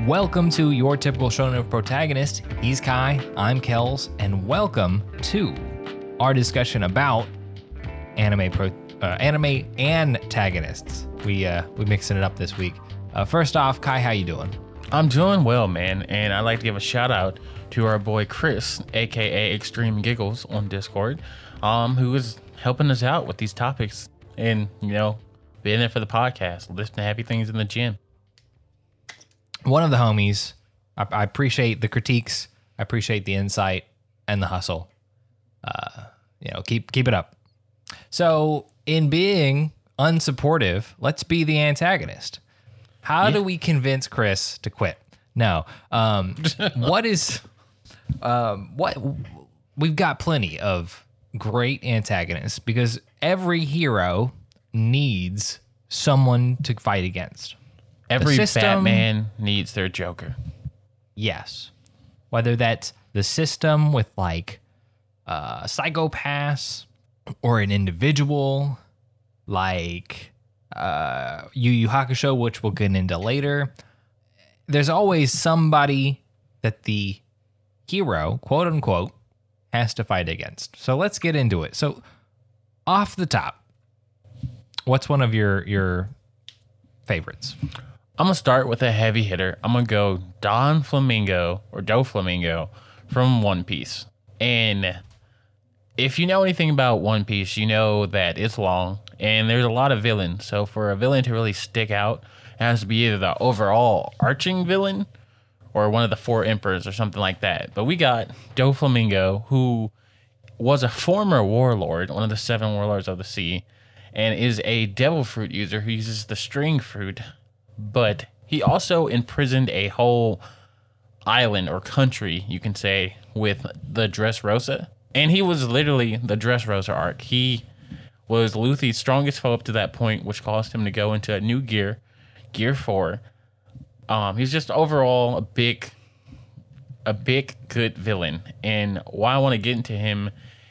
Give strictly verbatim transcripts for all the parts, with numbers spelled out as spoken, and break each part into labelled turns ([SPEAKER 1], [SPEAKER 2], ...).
[SPEAKER 1] Welcome to Your Typical Shonen Protagonist. He's Kai, I'm Kels, and welcome to our discussion about anime pro, uh, anime antagonists. We uh, we mixing it up this week. Uh, first off, Kai, how you doing?
[SPEAKER 2] I'm doing well, man, and I'd like to give a shout out to our boy Chris, aka Extreme Giggles on Discord, um, who is helping us out with these topics and, you know, being there for the podcast, listening to happy things in the gym.
[SPEAKER 1] One of the homies. I, I appreciate the critiques. I appreciate the insight and the hustle. Uh, you know, keep keep it up. So, in being unsupportive, let's be the antagonist. How yeah. do we convince Chris to quit? No. Um, what is um, what we've got plenty of great antagonists because every hero needs someone to fight against.
[SPEAKER 2] Every system, Batman needs their Joker.
[SPEAKER 1] Yes. Whether that's the system with like uh, psychopaths or an individual like uh, Yu Yu Hakusho, which we'll get into later. There's always somebody that the hero, quote unquote, has to fight against. So let's get into it. So off the top, what's one of your your favorites?
[SPEAKER 2] I'm going to start with a heavy hitter. I'm going to go Don Flamingo or Doflamingo from One Piece. And if you know anything about One Piece, you know that it's long and there's a lot of villains. So for a villain to really stick out, it has to be either the overall arching villain or one of the four emperors or something like that. But we got Doflamingo, who was a former warlord, one of the seven warlords of the sea, and is a devil fruit user who uses the string fruit. But he also imprisoned a whole island or country, you can say, with the Dressrosa. And he was literally the Dressrosa arc. He was Luffy's strongest foe up to that point, which caused him to go into a new gear, Gear four. Um, he's just overall a big, a big, good villain. And why I want to get into him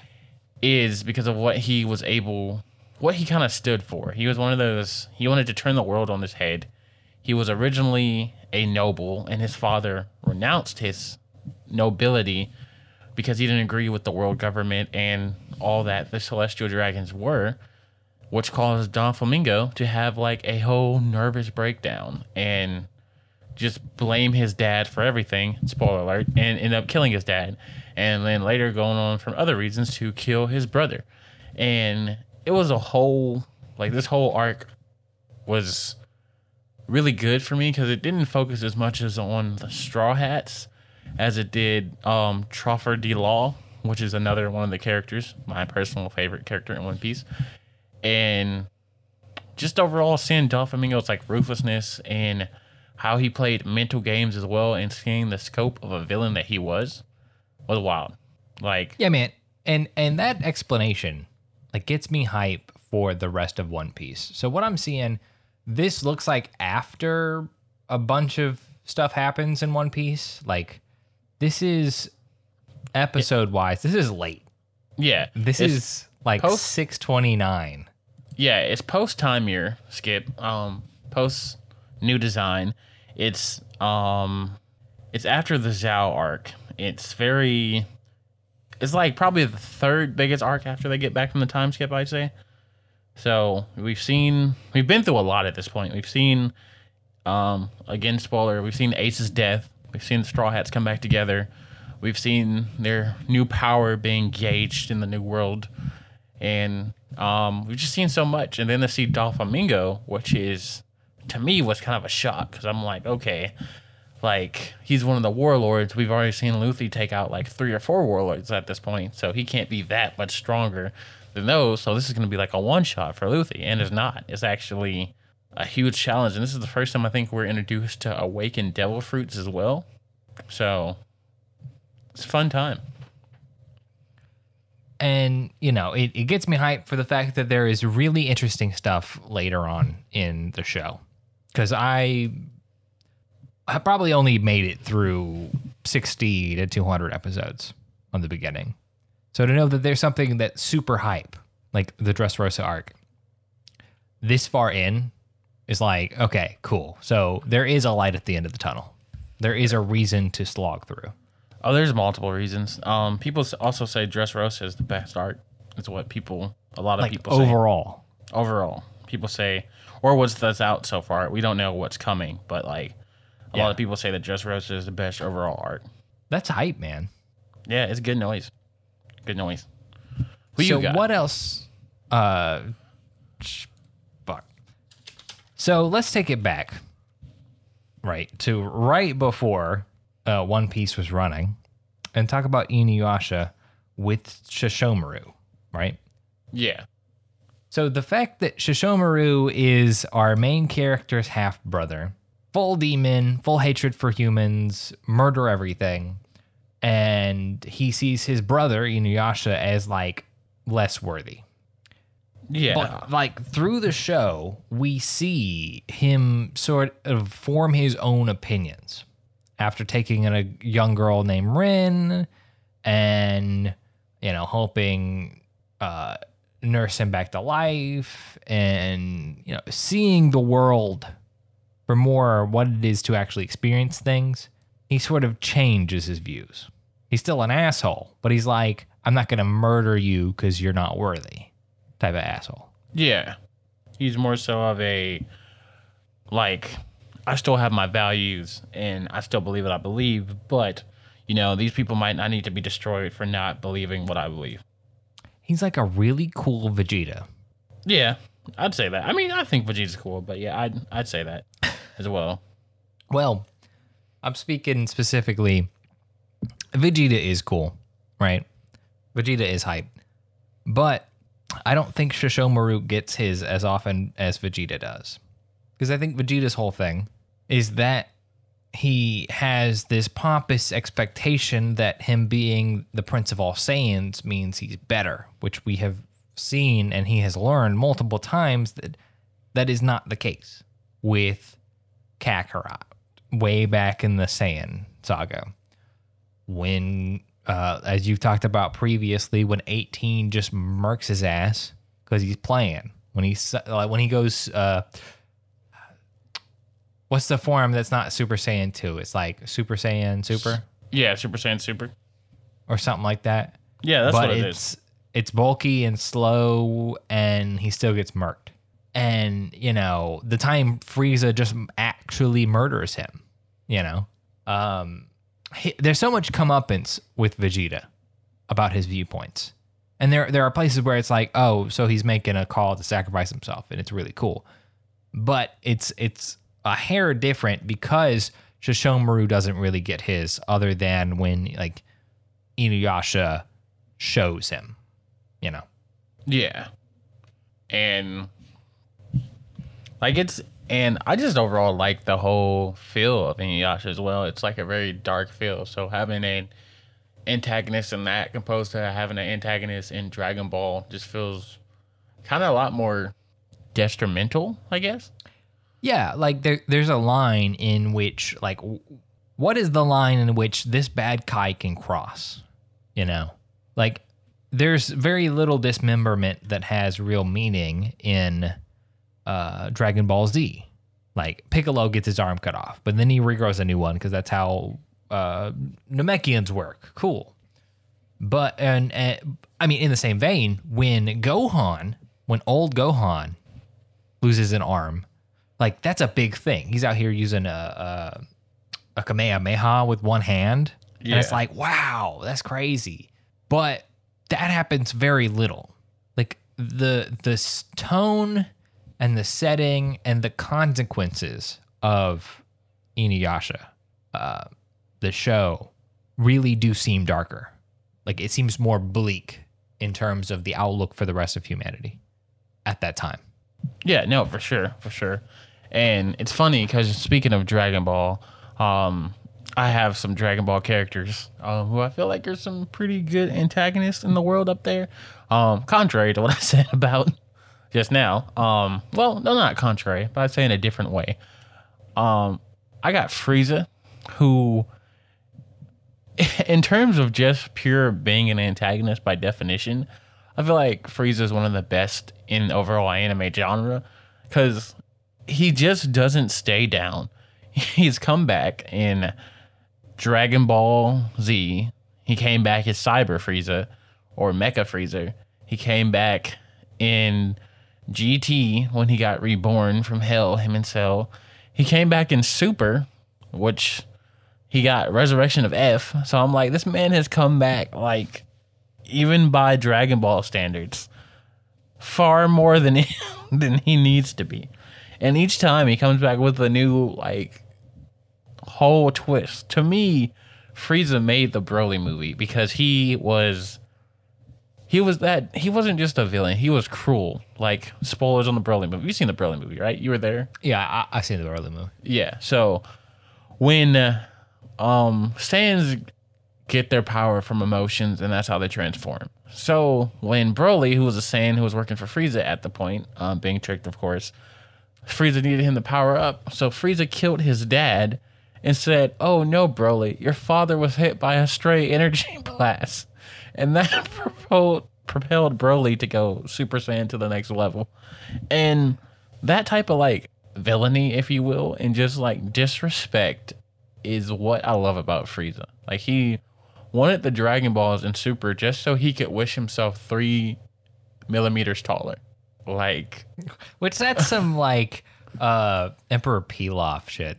[SPEAKER 2] is because of what he was able, what he kind of stood for. He was one of those, he wanted to turn the world on his head. He was originally a noble, and his father renounced his nobility because he didn't agree with the world government and all that the Celestial Dragons were, which caused Doflamingo to have like a whole nervous breakdown and just blame his dad for everything, spoiler alert, and end up killing his dad. And then later going on from other reasons to kill his brother. And it was a whole, like this whole arc was really good for me because it didn't focus as much as on the Straw Hats as it did um, Trafford de Law, which is another one of the characters, my personal favorite character in One Piece. And just overall seeing Doflamingo's like ruthlessness and how he played mental games as well and seeing the scope of a villain that he was was wild. Like,
[SPEAKER 1] yeah, man. And and that explanation like gets me hype for the rest of One Piece. So what I'm seeing, this looks like after a bunch of stuff happens in One Piece. Like, this is episode-wise. This is late.
[SPEAKER 2] Yeah.
[SPEAKER 1] This is like post, six twenty-nine.
[SPEAKER 2] Yeah, it's post-time year, Skip. Um, post-new design. It's um, it's after the Zhao arc. It's very... It's like probably the third biggest arc after they get back from the time skip, I'd say. So we've seen, we've been through a lot at this point. We've seen, um, again, spoiler, we've seen Ace's death. We've seen the Straw Hats come back together. We've seen their new power being gauged in the new world. And um, we've just seen so much. And then to see Doflamingo, which is, to me, was kind of a shock. Because I'm like, okay, like, he's one of the warlords. We've already seen Luffy take out like three or four warlords at this point. So he can't be that much stronger than those, so this is going to be like a one-shot for Luffy, and it's not. It's actually a huge challenge, and this is the first time I think we're introduced to awakened devil fruits as well. So it's a fun time.
[SPEAKER 1] And, you know, it, it gets me hyped for the fact that there is really interesting stuff later on in the show. Because I, I probably only made it through sixty to two hundred episodes on the beginning. So to know that there's something that's super hype, like the Dressrosa arc, this far in is like, okay, cool. So there is a light at the end of the tunnel. There is a reason to slog through.
[SPEAKER 2] Oh, there's multiple reasons. Um, people s- also say Dressrosa is the best art. It's what people, a lot of
[SPEAKER 1] Like
[SPEAKER 2] people say.
[SPEAKER 1] overall.
[SPEAKER 2] Overall, people say, or what's that's out so far. We don't know what's coming, but like a
[SPEAKER 1] Yeah.
[SPEAKER 2] lot of people say that Dressrosa is the best overall art.
[SPEAKER 1] That's hype, man.
[SPEAKER 2] Yeah, it's good noise. Good noise. Who
[SPEAKER 1] so
[SPEAKER 2] you got?
[SPEAKER 1] what else? Uh, sh- fuck. So let's take it back, right, to right before uh, One Piece was running, and talk about Inuyasha with Shishomaru, right?
[SPEAKER 2] Yeah.
[SPEAKER 1] So the fact that Shishomaru is our main character's half brother, full demon, full hatred for humans, murder everything, and he sees his brother Inuyasha as like less worthy.
[SPEAKER 2] Yeah.
[SPEAKER 1] But like through the show, we see him sort of form his own opinions after taking in a young girl named Rin and, you know, helping uh, nurse him back to life and, you know, seeing the world for more what it is to actually experience things. He sort of changes his views. He's still an asshole, but he's like, I'm not going to murder you because you're not worthy type of asshole.
[SPEAKER 2] Yeah. He's more so of a, like, I still have my values and I still believe what I believe, but, you know, these people might not need to be destroyed for not believing what I believe.
[SPEAKER 1] He's like a really cool Vegeta.
[SPEAKER 2] Yeah, I'd say that. I mean, I think Vegeta's cool, but yeah, I'd, I'd say that as well.
[SPEAKER 1] Well, I'm speaking specifically, Vegeta is cool, right? Vegeta is hype. But I don't think Shishomaru gets his as often as Vegeta does. Because I think Vegeta's whole thing is that he has this pompous expectation that him being the Prince of all Saiyans means he's better, which we have seen and he has learned multiple times that that is not the case with Kakarot way back in the Saiyan saga. When, uh, as you've talked about previously, when eighteen just murks his ass because he's playing. When he's like when he goes, uh, what's the form that's not Super Saiyan two? It's like Super Saiyan Super
[SPEAKER 2] Yeah, Super Saiyan Super.
[SPEAKER 1] or something like that.
[SPEAKER 2] Yeah, that's
[SPEAKER 1] but
[SPEAKER 2] what it
[SPEAKER 1] it's
[SPEAKER 2] is.
[SPEAKER 1] it's bulky and slow, and he still gets murked. And you know, the time Frieza just actually murders him, you know, um, he, there's so much comeuppance with Vegeta about his viewpoints, and there there are places where it's like, oh, so he's making a call to sacrifice himself, and it's really cool, but it's it's a hair different because Shishomaru doesn't really get his, other than when like Inuyasha shows him, you know.
[SPEAKER 2] Yeah. And like it's and I just overall like the whole feel of Inuyasha as well. It's like a very dark feel. So having an antagonist in that composed to having an antagonist in Dragon Ball just feels kind of a lot more detrimental, I guess.
[SPEAKER 1] Yeah, like there, there's a line in which, like, w- what is the line in which this bad Kai can cross? You know, like there's very little dismemberment that has real meaning in uh, Dragon Ball Z. Like Piccolo gets his arm cut off, but then he regrows a new one because that's how uh, Namekians work. Cool, but and, and I mean, in the same vein, when Gohan, when old Gohan loses an arm. Like, that's a big thing. He's out here using a a, a Kamehameha with one hand.
[SPEAKER 2] Yeah.
[SPEAKER 1] And it's like, wow, that's crazy. But that happens very little. Like, the the s- tone and the setting and the consequences of Inuyasha, uh, the show, really do seem darker. Like, it seems more bleak in terms of the outlook for the rest of humanity at that time.
[SPEAKER 2] Yeah, no, for sure, for sure. And it's funny because speaking of Dragon Ball, um, I have some Dragon Ball characters um, who I feel like are some pretty good antagonists in the world up there. Um, contrary to what I said about just now. Um, well, no, not contrary, but I'd say in a different way. Um, I got Frieza, who, in terms of just pure being an antagonist by definition, I feel like Frieza is one of the best in overall anime genre because he just doesn't stay down. He's come back in Dragon Ball Z, he came back as Cyber Frieza or Mecha Frieza. He came back in G T when he got reborn from hell, him and Cell. He came back in Super, which he got Resurrection of F. So I'm like, this man has come back, like, even by Dragon Ball standards, far more than he, than he needs to be. And each time he comes back with a new, like, whole twist. To me, Frieza made the Broly movie because he was he was that he wasn't just a villain, he was cruel. Like, spoilers on the Broly movie. You've seen the Broly movie, right? You were there?
[SPEAKER 1] Yeah, I, I seen the Broly movie.
[SPEAKER 2] Yeah. So when uh, um Saiyans get their power from emotions, and that's how they transform. So when Broly, who was a Saiyan who was working for Frieza at the point, um, being tricked, of course, Frieza needed him to power up. So Frieza killed his dad and said, "Oh no, Broly, your father was hit by a stray energy blast." And that propelled, propelled Broly to go Super Saiyan to the next level. And that type of, like, villainy, if you will, and just, like, disrespect is what I love about Frieza. Like, he wanted the Dragon Balls in Super just so he could wish himself three millimeters taller. Like,
[SPEAKER 1] which that's some like uh Emperor Pilaf shit.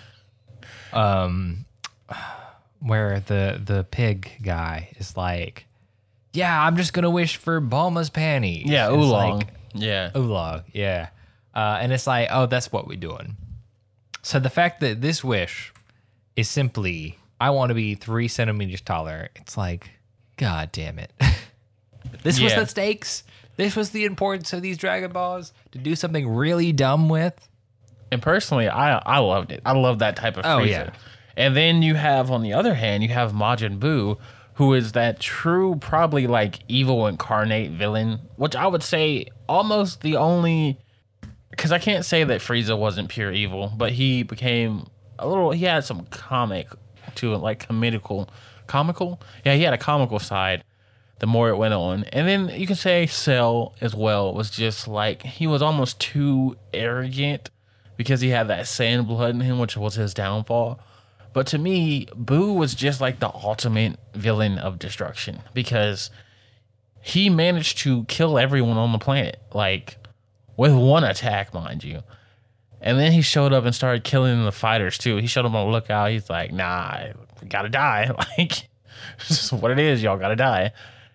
[SPEAKER 1] um where the the pig guy is like, yeah, I'm just gonna wish for Bulma's panties.
[SPEAKER 2] Yeah,
[SPEAKER 1] It's
[SPEAKER 2] Oolong.
[SPEAKER 1] like,
[SPEAKER 2] yeah.
[SPEAKER 1] Oolong, yeah. Uh, and it's like, oh, that's what we're doing. So the fact that this wish is simply, I want to be three centimeters taller, it's like, God damn it. This was
[SPEAKER 2] Yeah.
[SPEAKER 1] the stakes. This was the importance of these Dragon Balls, to do something really dumb with.
[SPEAKER 2] And personally, I I loved it. I love that type of Frieza.
[SPEAKER 1] Oh, yeah.
[SPEAKER 2] And then you have, on the other hand, you have Majin Buu, who is that true, probably like evil incarnate villain, which I would say almost the only, because I can't say that Frieza wasn't pure evil, but he became a little, he had some comic to it, like comical, comical? Yeah, he had a comical side the more it went on. And then you can say Cell as well was just like, he was almost too arrogant because he had that Saiyan blood in him, which was his downfall. But to me, Boo was just like the ultimate villain of destruction because he managed to kill everyone on the planet, like with one attack, mind you. And then he showed up and started killing the fighters too. He showed up on the lookout. He's like, nah, we gotta die. Like, this is what it is. Y'all gotta die.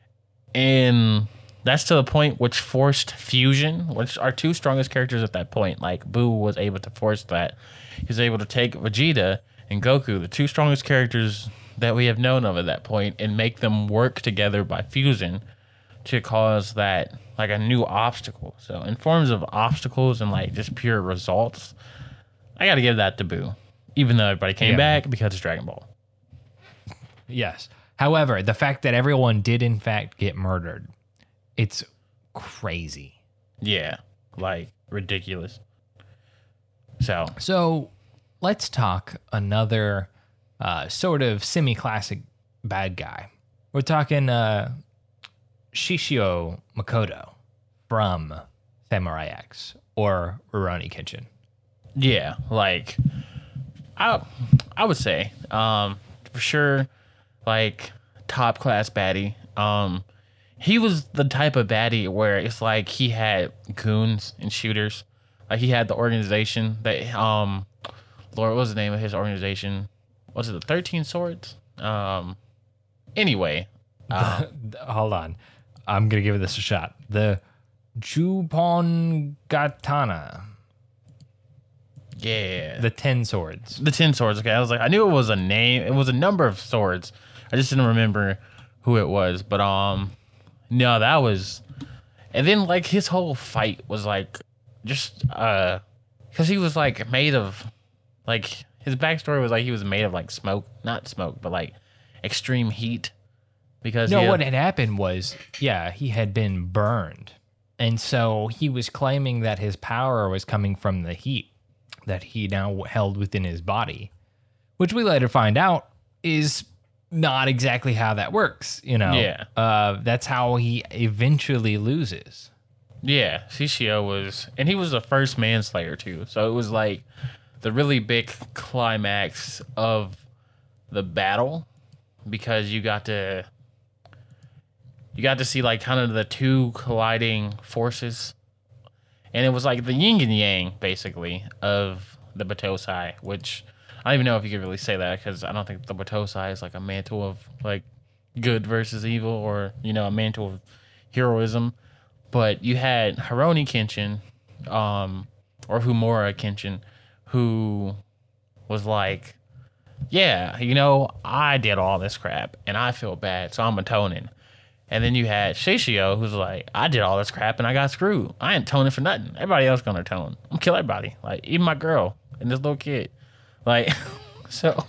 [SPEAKER 2] And that's to the point which forced fusion, which are two strongest characters at that point. Like, Boo was able to force that. He's able to take Vegeta and Goku, the two strongest characters that we have known of at that point, and make them work together by fusion to cause that, like, a new obstacle. So in forms of obstacles and like just pure results, I got to give that to Boo, even though everybody came
[SPEAKER 1] Yeah.
[SPEAKER 2] back because it's Dragon Ball.
[SPEAKER 1] Yes. However, the fact that everyone did in fact get murdered, it's crazy.
[SPEAKER 2] Yeah, like ridiculous. So
[SPEAKER 1] So let's talk another uh, sort of semi-classic bad guy. We're talking uh, Shishio Makoto from Samurai X or Rurouni Kenshin.
[SPEAKER 2] yeah, like I I would say um, for sure, like top class baddie. Um, he was the type of baddie where it's like he had goons and shooters. Like he had the organization that um, Lord, what was the name of his organization? Was it the thirteen Swords? Um, anyway, uh,
[SPEAKER 1] Hold on. I'm going to give this a shot. The Jupon Gatana.
[SPEAKER 2] yeah,
[SPEAKER 1] The Ten Swords.
[SPEAKER 2] The Ten Swords. Okay, I was like, I knew it was a name. It was a number of swords. I just didn't remember who it was. But um, no, that was. And then like his whole fight was like, just uh, because he was like made of, like his backstory was like he was made of like smoke, not smoke, but like extreme heat. Because
[SPEAKER 1] No,
[SPEAKER 2] he had-
[SPEAKER 1] what had happened was, yeah, he had been burned. And so he was claiming that his power was coming from the heat that he now held within his body, which we later find out is not exactly how that works. You know,
[SPEAKER 2] Yeah.
[SPEAKER 1] uh, that's how he eventually loses.
[SPEAKER 2] Yeah, Shishio was, and he was the first manslayer too. So it was like the really big climax of the battle because you got to you got to see like kind of the two colliding forces, and it was like the yin and yang basically of the Batosai, which I don't even know if you could really say that because I don't think the Batosai is like a mantle of like good versus evil or you know a mantle of heroism, but you had Haroni Kenshin, um, or Humura Kenshin, who was like, yeah, you know, I did all this crap and I feel bad, so I'm atoning. And then you had Shishio, who's like, I did all this crap and I got screwed. I ain't atoning for nothing. Everybody else gonna atone. I'm gonna kill everybody, like even my girl and this little kid. Like, so,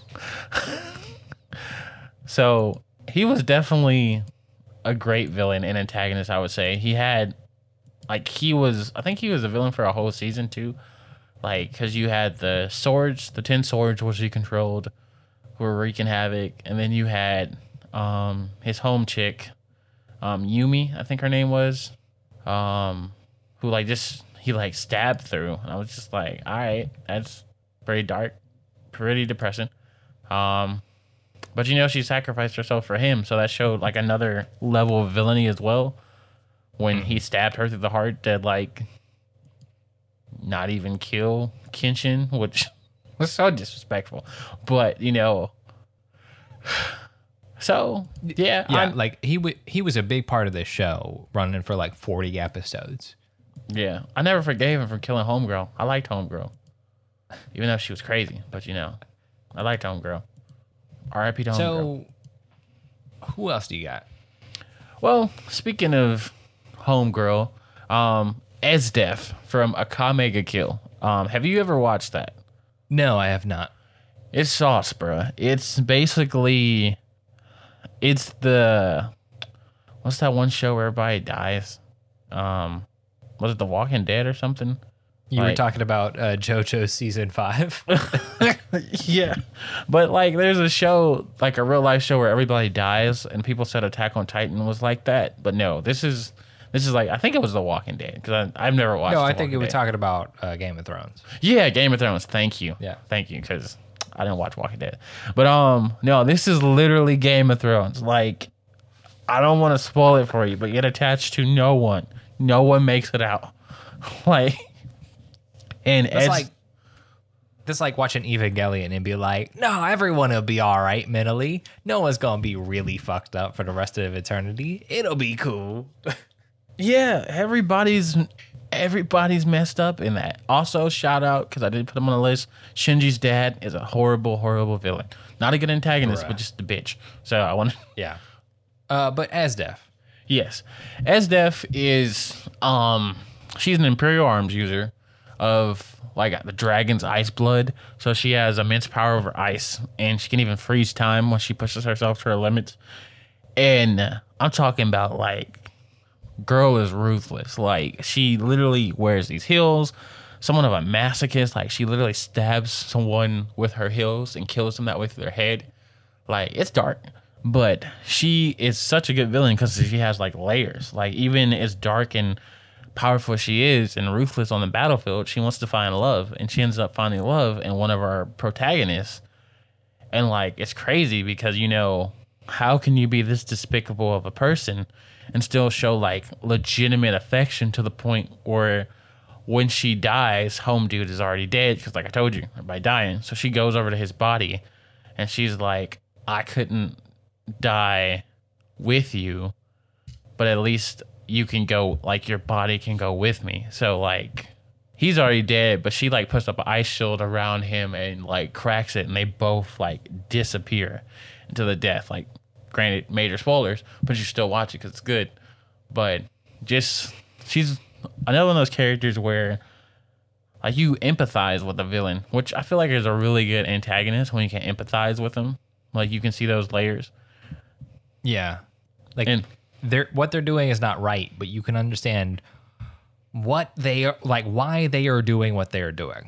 [SPEAKER 2] so he was definitely a great villain and antagonist, I would say. He had, like, he was, I think he was a villain for a whole season too. Like, because you had the swords, the ten swords, which he controlled, who were wreaking havoc. And then you had um, his home chick, um, Yumi, I think her name was, um, who, like, just, he, like, stabbed through. And I was just like, all right, that's very dark, pretty depressing. Um, but, you know, she sacrificed herself for him. So that showed, like, another level of villainy as well. When he stabbed her through the heart to, like, not even kill Kenshin, which was so disrespectful. But, you know, so, yeah.
[SPEAKER 1] Yeah,
[SPEAKER 2] I'm,
[SPEAKER 1] like, he, w- he was a big part of this show, running for, like, forty episodes.
[SPEAKER 2] yeah. I never forgave him for killing Homegirl. I liked Homegirl. Even though she was crazy. But, you know, I liked Homegirl. R I P to Homegirl.
[SPEAKER 1] So, who else do you got?
[SPEAKER 2] Well, speaking of Homegirl, um, Esdeath from Akamega Kill. Um, have you ever watched that?
[SPEAKER 1] No, I have not.
[SPEAKER 2] It's sauce, bruh. It's basically, it's the, what's that one show where everybody dies? Um, was it The Walking Dead or something?
[SPEAKER 1] You
[SPEAKER 2] Like-
[SPEAKER 1] were talking about uh, JoJo season five.
[SPEAKER 2] Yeah. But, like, there's a show, like a real life show where everybody dies, and people said Attack on Titan was like that. But no, this is, this is like, I think it was The Walking Dead, because I've never watched
[SPEAKER 1] no,
[SPEAKER 2] The
[SPEAKER 1] I think
[SPEAKER 2] Walking
[SPEAKER 1] you were
[SPEAKER 2] Dead.
[SPEAKER 1] talking about uh, Game of Thrones.
[SPEAKER 2] Yeah, Game of Thrones. Thank you.
[SPEAKER 1] Yeah.
[SPEAKER 2] Thank you, because I didn't watch Walking Dead. But um, no, this is literally Game of Thrones. Like, I don't want to spoil it for you, but get attached to no one. No one makes it out. Like, and
[SPEAKER 1] It's
[SPEAKER 2] Ed's,
[SPEAKER 1] like, it's like watching Evangelion and be like, no, everyone will be all right mentally. No one's going to be really fucked up for the rest of eternity. It'll be cool.
[SPEAKER 2] yeah, everybody's everybody's messed up in that. Also, shout out, because I did put him on the list, Shinji's dad is a horrible, horrible villain. Not a good antagonist,
[SPEAKER 1] Bruh.
[SPEAKER 2] but just a bitch. So I want to...
[SPEAKER 1] Yeah. Uh, but Esdeath.
[SPEAKER 2] Yes. Esdeath is, um, she's an Imperial Arms user of, like, the dragon's ice blood. So she has immense power over ice, and she can even freeze time when she pushes herself to her limits. And I'm talking about, like, girl is ruthless. Like, she literally wears these heels. Someone of a masochist. Like, she literally stabs someone with her heels and kills them that way through their head. Like, it's dark. But she is such a good villain because she has, like, layers. Like, even as dark and powerful she is and ruthless on the battlefield, she wants to find love. And she ends up finding love in one of our protagonists. And, like, it's crazy because, you know, how can you be this despicable of a person and still show, like, legitimate affection to the point where when she dies, home dude is already dead because, like I told you, by dying. So she goes over to his body and she's like, I couldn't die with you, but at least you can go, like, your body can go with me. So, like, he's already dead, but she, like, puts up an ice shield around him and, like, cracks it, and they both, like, disappear into the death. Like, granted, major spoilers, but you still watch it because it's good. But just, she's another one of those characters where, like, you empathize with the villain, which I feel like is a really good antagonist when you can empathize with them. Like, you can see those layers.
[SPEAKER 1] Yeah. Like,
[SPEAKER 2] And
[SPEAKER 1] they're what they're doing is not right, but you can understand what they are, like, why they are doing what they are doing.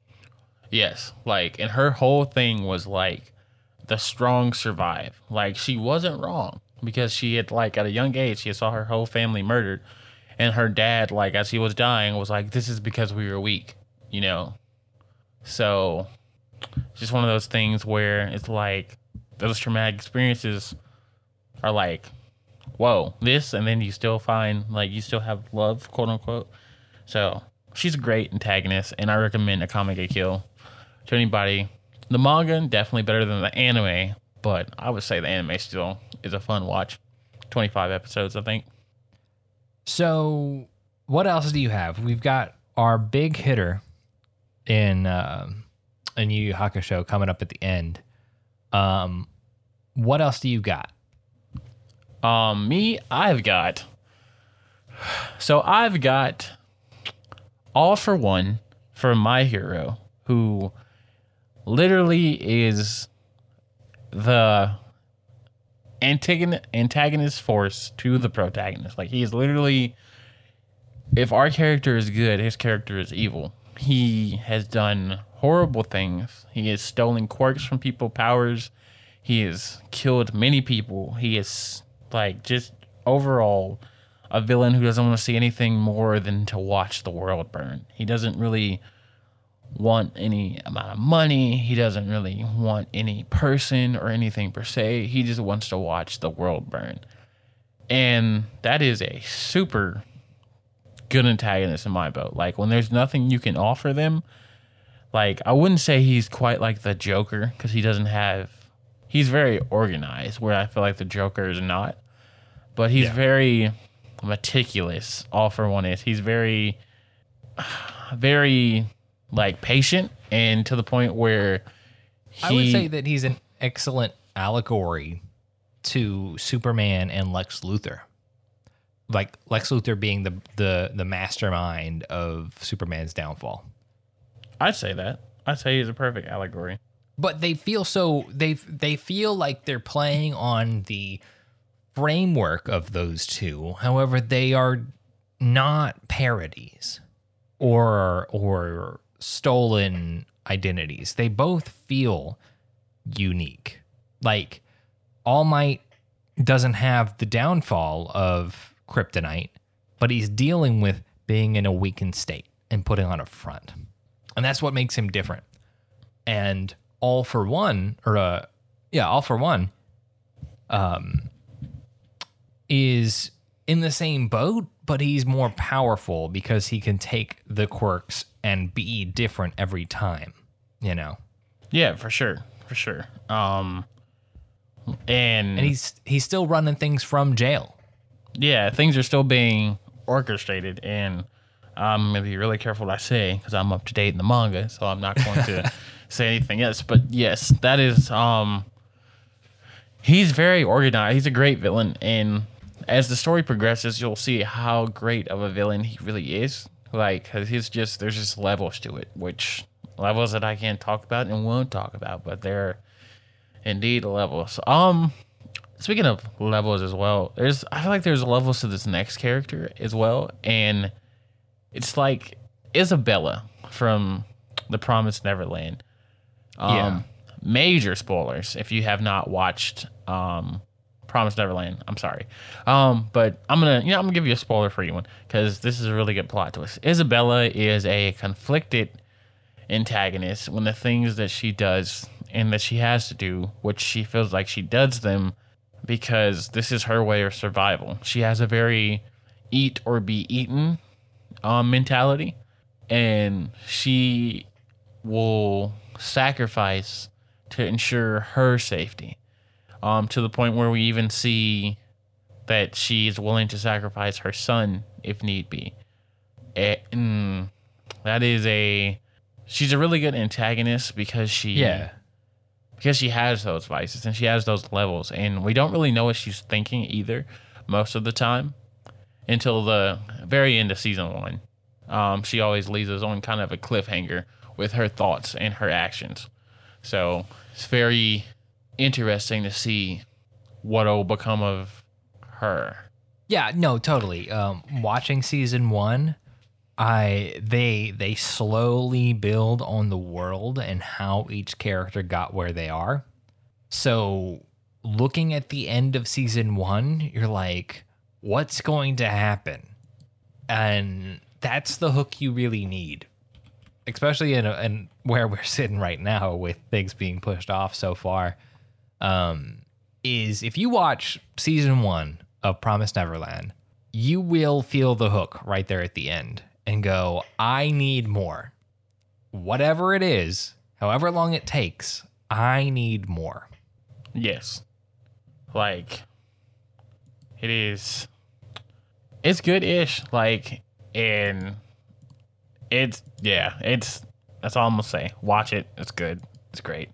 [SPEAKER 2] yes, like, and her whole thing was like the strong survive. Like, she wasn't wrong because she had, like, at a young age, she saw her whole family murdered, and her dad, like, as he was dying, was like, "This is because we were weak," you know. So, it's just one of those things where it's like those traumatic experiences are like, whoa, this, and then you still find, like, you still have love, quote unquote. So she's a great antagonist, and I recommend Akame ga Kill to anybody. The manga, definitely better than the anime, but I would say the anime still is a fun watch. twenty-five episodes, I think.
[SPEAKER 1] So what else do you have? We've got our big hitter in uh, in Yu Yu Hakusho coming up at the end. Um, what else do you got?
[SPEAKER 2] Um, me, I've got. So I've got All for One for My Hero, who literally is the antagonist antagonist force to the protagonist. Like, he is literally, if our character is good, his character is evil. He has done horrible things. He has stolen quirks from people, powers. He has killed many people. He is, like, just overall a villain who doesn't want to see anything more than to watch the world burn. He doesn't really want any amount of money. He doesn't really want any person or anything per se. He just wants to watch the world burn. And that is a super good antagonist in my boat. Like, when there's nothing you can offer them, like, I wouldn't say he's quite like the Joker, because he doesn't have, he's very organized, where I feel like the Joker is not. But he's yeah. very meticulous, All for One is. He's very, very, like, patient, and to the point where he...
[SPEAKER 1] I would say that he's an excellent allegory to Superman and Lex Luthor. Like, Lex Luthor being the the the mastermind of Superman's downfall.
[SPEAKER 2] I'd say that. I'd say he's a perfect allegory.
[SPEAKER 1] But they feel so they they feel like they're playing on the framework of those two. However, they are not parodies or or stolen identities. They both feel unique. Like, All Might doesn't have the downfall of Kryptonite, but he's dealing with being in a weakened state and putting on a front. And that's what makes him different. And All for One, or uh, yeah, All for One, um, is in the same boat, but he's more powerful because he can take the quirks and be different every time, you know?
[SPEAKER 2] Yeah, for sure. For sure. Um, and,
[SPEAKER 1] and he's he's still running things from jail.
[SPEAKER 2] Yeah, things are still being orchestrated, and I'm going to be really careful what I say, because I'm up to date in the manga, so I'm not going to say anything else. But yes, that is, um, he's very organized. He's a great villain, and as the story progresses, you'll see how great of a villain he really is. Like, cause he's just, there's just levels to it, which levels that I can't talk about and won't talk about, but they're indeed levels. Um, speaking of levels as well, there's, I feel like there's levels to this next character as well. And it's like Isabella from The Promised Neverland. Um,
[SPEAKER 1] yeah.
[SPEAKER 2] Major spoilers if you have not watched, um, Promised Neverland. I'm sorry. Um, but I'm going to, you know, I'm going to give you a spoiler free one, because this is a really good plot twist. Isabella is a conflicted antagonist when the things that she does and that she has to do, which she feels like she does them because this is her way of survival. She has a very eat or be eaten um, mentality, and she will sacrifice to ensure her safety. Um, to the point where we even see that she is willing to sacrifice her son if need be. And that is a, she's a really good antagonist because she,
[SPEAKER 1] yeah,
[SPEAKER 2] because she has those vices and she has those levels, and we don't really know what she's thinking either most of the time until the very end of season one. Um, she always leaves us on kind of a cliffhanger with her thoughts and her actions. So it's very interesting to see what'll become of her.
[SPEAKER 1] Yeah, no, totally. Um, watching season one, I they they slowly build on the world and how each character got where they are. So looking at the end of season one, you're like, what's going to happen? And that's the hook you really need, especially in, a, in where we're sitting right now with things being pushed off so far. um, is if you watch season one of Promised Neverland, you will feel the hook right there at the end and go, I need more. Whatever it is, however long it takes, I need more.
[SPEAKER 2] Yes. Like, it is, it's good-ish. Like, and it's, yeah, it's, that's all I'm going to say. Watch it. It's good. It's great.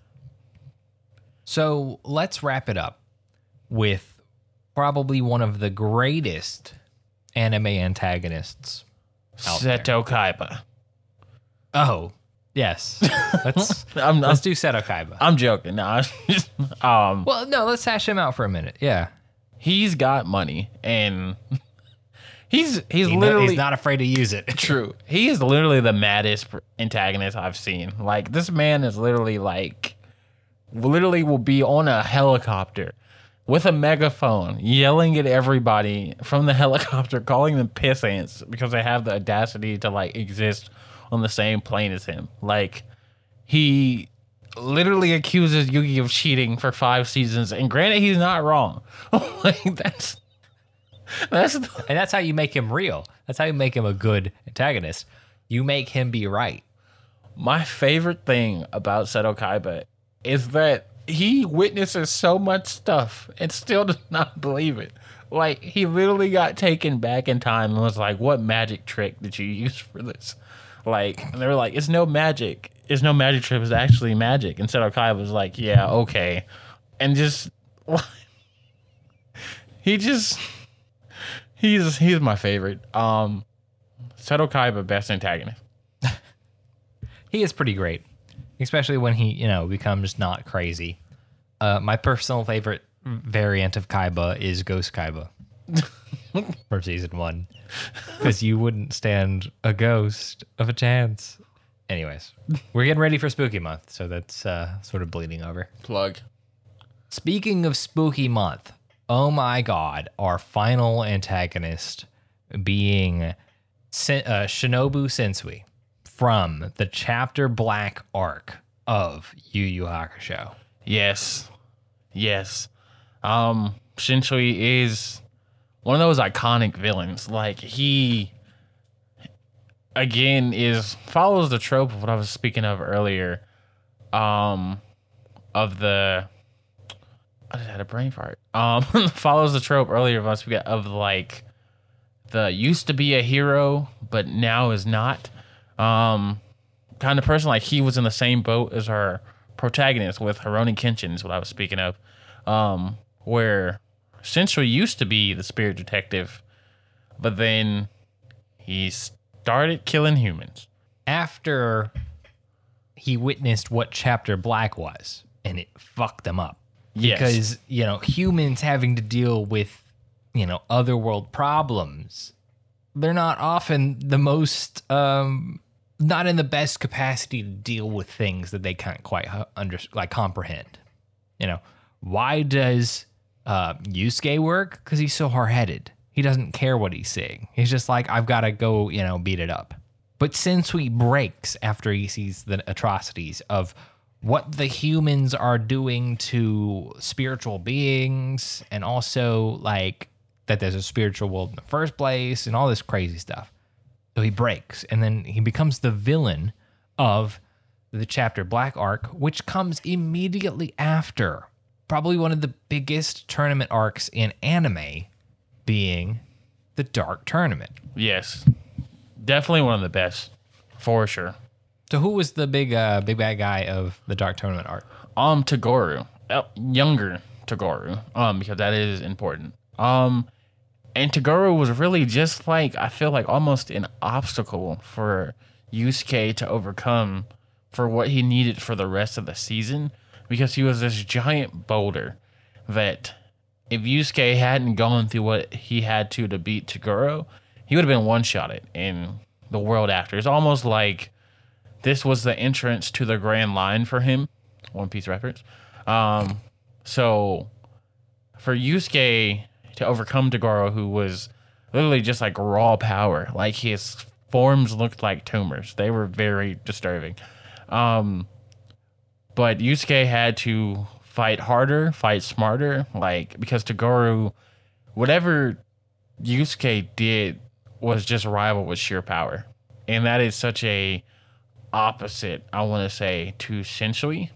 [SPEAKER 1] So let's wrap it up with probably one of the greatest anime antagonists out there.
[SPEAKER 2] Seto Kaiba.
[SPEAKER 1] Oh, yes. Let's
[SPEAKER 2] I'm,
[SPEAKER 1] let's
[SPEAKER 2] I'm,
[SPEAKER 1] do Seto Kaiba.
[SPEAKER 2] I'm joking. No, um,
[SPEAKER 1] Well, no, let's hash him out for a minute. Yeah.
[SPEAKER 2] he's got money, and he's he's
[SPEAKER 1] He
[SPEAKER 2] literally
[SPEAKER 1] he's not afraid to use it.
[SPEAKER 2] true. He is literally the maddest antagonist I've seen. Like, this man is literally like, literally will be on a helicopter with a megaphone yelling at everybody from the helicopter, calling them piss ants because they have the audacity to like exist on the same plane as him. Like, he literally accuses Yugi of cheating for five seasons, and granted, he's not wrong. Like, that's that's the,
[SPEAKER 1] And that's how you make him real. That's how you make him a good antagonist. You make him be right.
[SPEAKER 2] my favorite thing about Seto Kaiba is that he witnesses so much stuff and still does not believe it. Like, he literally got taken back in time and was like, what magic trick did you use for this? Like, and they were like, it's no magic. It's no magic trick. It's actually magic. And Seto Kaiba was like, yeah, okay. And just, he just, he's, he's my favorite. Um, Seto Kaiba, best antagonist.
[SPEAKER 1] He is pretty great, especially when he, you know, becomes not crazy. Uh, my personal favorite variant of Kaiba is Ghost Kaiba from season one, because you wouldn't stand a ghost of a chance. Anyways, we're getting ready for Spooky Month, so that's uh, sort of bleeding over.
[SPEAKER 2] Plug.
[SPEAKER 1] Speaking of Spooky Month, oh my God, our final antagonist being Sen- uh, Shinobu Sensui from the Chapter Black arc of Yu Yu Hakusho.
[SPEAKER 2] Yes. Yes. Um, Shinsui is one of those iconic villains. Like, he, again, is follows the trope of what I was speaking of earlier. Um, of the, I just had a brain fart. Um, follows the trope earlier of us of like the used to be a hero but now is not. Um, kind of person. Like, he was in the same boat as our protagonist with Rurouni Kenshin is what I was speaking of. Um, where Sensui used to be the spirit detective, but then he started killing humans.
[SPEAKER 1] After he witnessed what Chapter Black was, and it fucked them up.
[SPEAKER 2] Yes.
[SPEAKER 1] Because, you know, humans having to deal with, you know, otherworld problems, they're not often the most, um, not in the best capacity to deal with things that they can't quite under, like comprehend. You know, why does uh, Yusuke work? Because he's so hard-headed. He doesn't care what he's saying. He's just like, I've got to go, you know, beat it up. But Sensui breaks after he sees the atrocities of what the humans are doing to spiritual beings, and also like that there's a spiritual world in the first place and all this crazy stuff. So he breaks, and then he becomes the villain of the Chapter Black arc, which comes immediately after probably one of the biggest tournament arcs in anime, being the Dark Tournament.
[SPEAKER 2] Yes. Definitely one of the best, for sure.
[SPEAKER 1] So who was the big uh, big bad guy of the Dark Tournament arc?
[SPEAKER 2] Um, Toguro. Uh, younger Toguro. Um, because that is important. Um, and Toguro was really just like, I feel like almost an obstacle for Yusuke to overcome for what he needed for the rest of the season, because he was this giant boulder that if Yusuke hadn't gone through what he had to to beat Toguro, he would have been one-shotted in the world after. It's almost like this was the entrance to the Grand Line for him. One Piece reference. Um, so for Yusuke to overcome Toguro, who was literally just like raw power, like his forms looked like tumors. They were very disturbing. Um, but Yusuke had to fight harder, fight smarter. Like, because Toguro, whatever Yusuke did was just rival with sheer power. And that is such a opposite, I want to say, to Sensui,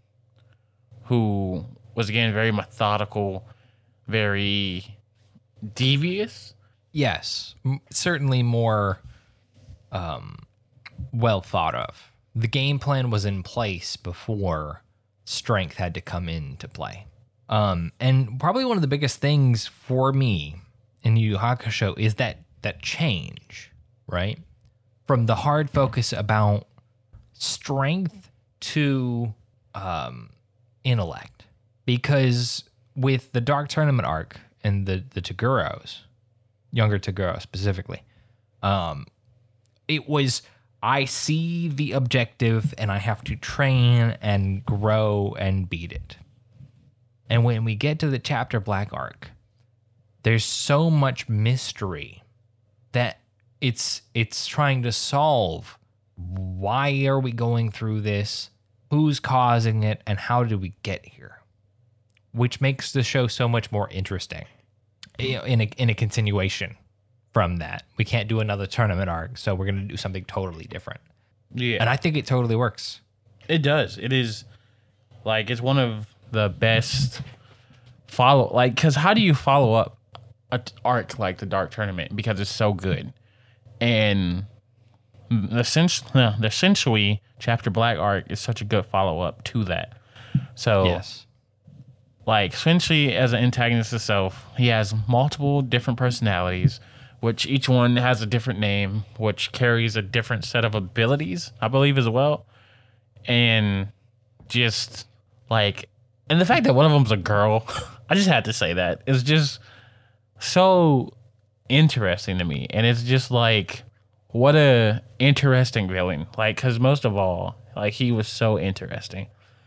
[SPEAKER 2] who was, again, very methodical, very devious.
[SPEAKER 1] Yes, m- certainly more um, well thought of. The game plan was in place before strength had to come into play. Um, and probably one of the biggest things for me in Yu Yu Hakusho is that that change, right? From the hard focus about strength to um, intellect. Because with the Dark Tournament arc and the, the Toguros, younger Toguro specifically, um, it was, I see the objective and I have to train and grow and beat it. And when we get to the Chapter Black arc, there's so much mystery that it's it's trying to solve. Why are we going through this? Who's causing it? And how did we get here? Which makes the show so much more interesting in a, in a continuation from that. We can't do another tournament arc, so we're going to do something totally different.
[SPEAKER 2] Yeah.
[SPEAKER 1] And I think it totally works.
[SPEAKER 2] It does. It is, like, it's one of the best follow, like, because how do you follow up an arc like the Dark Tournament? Because it's so good. And the, sens- the Sensui Chapter Black arc is such a good follow-up to that. So,
[SPEAKER 1] Yes.
[SPEAKER 2] like, Sensui as an antagonist itself, he has multiple different personalities, which each one has a different name, which carries a different set of abilities, I believe, as well. And just, like, and the fact that one of them's a girl, I just had to say that. It's just so interesting to me. And it's just, like, what a interesting villain. Like, because most of all, like, he was so interesting.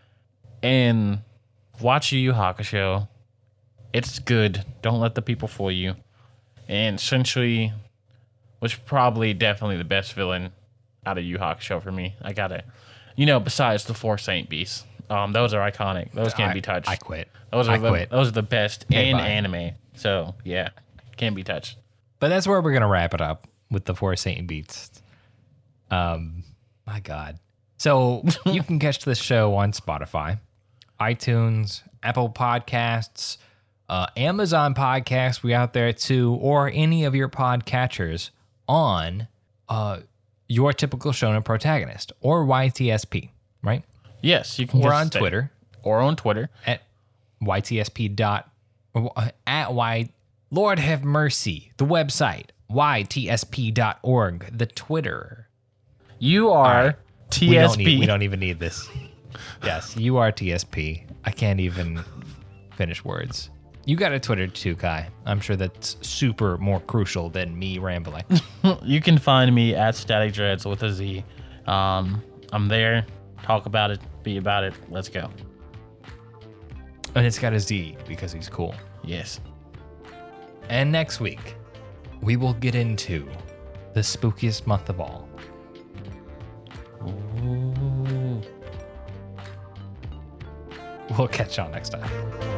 [SPEAKER 2] And watch Yu Yu Hakusho. It's good. Don't let the people fool you. And Sensui was probably definitely the best villain out of Yu Yu Hakusho for me. I gotta, you know, besides the four Saint Beasts, um, those are iconic. Those can't
[SPEAKER 1] I,
[SPEAKER 2] be touched.
[SPEAKER 1] I quit.
[SPEAKER 2] Those are
[SPEAKER 1] I
[SPEAKER 2] the,
[SPEAKER 1] quit.
[SPEAKER 2] those are the best
[SPEAKER 1] Okay,
[SPEAKER 2] in
[SPEAKER 1] bye.
[SPEAKER 2] anime. So yeah, can't be touched.
[SPEAKER 1] But that's where we're going to wrap it up with the four Saint Beats. Um, my God. So you can catch this show on Spotify, iTunes, Apple Podcasts, uh, Amazon Podcasts. We out there too, or any of your podcatchers on uh, Your Typical Shonen Protagonist or Y T S P, right?
[SPEAKER 2] Yes, you can.
[SPEAKER 1] We're
[SPEAKER 2] just
[SPEAKER 1] on
[SPEAKER 2] stay-
[SPEAKER 1] Twitter
[SPEAKER 2] or on Twitter.
[SPEAKER 1] at Y T S P dot at Y. Lord have mercy. The website Y T S P dot org. The Twitter.
[SPEAKER 2] You are
[SPEAKER 1] right.
[SPEAKER 2] T
[SPEAKER 1] We
[SPEAKER 2] S
[SPEAKER 1] don't,
[SPEAKER 2] P.
[SPEAKER 1] need, we don't even need this. Yes, you are T S P. I can't even finish words. You got a Twitter too, Kai. I'm sure that's super more crucial than me rambling.
[SPEAKER 2] You can find me at Static Dreads with a Z. Um, I'm there. Talk about it. Be about it. Let's go.
[SPEAKER 1] And it's got a Z because he's cool.
[SPEAKER 2] Yes.
[SPEAKER 1] And next week, we will get into the spookiest month of all.
[SPEAKER 2] Ooh.
[SPEAKER 1] We'll catch y'all next time.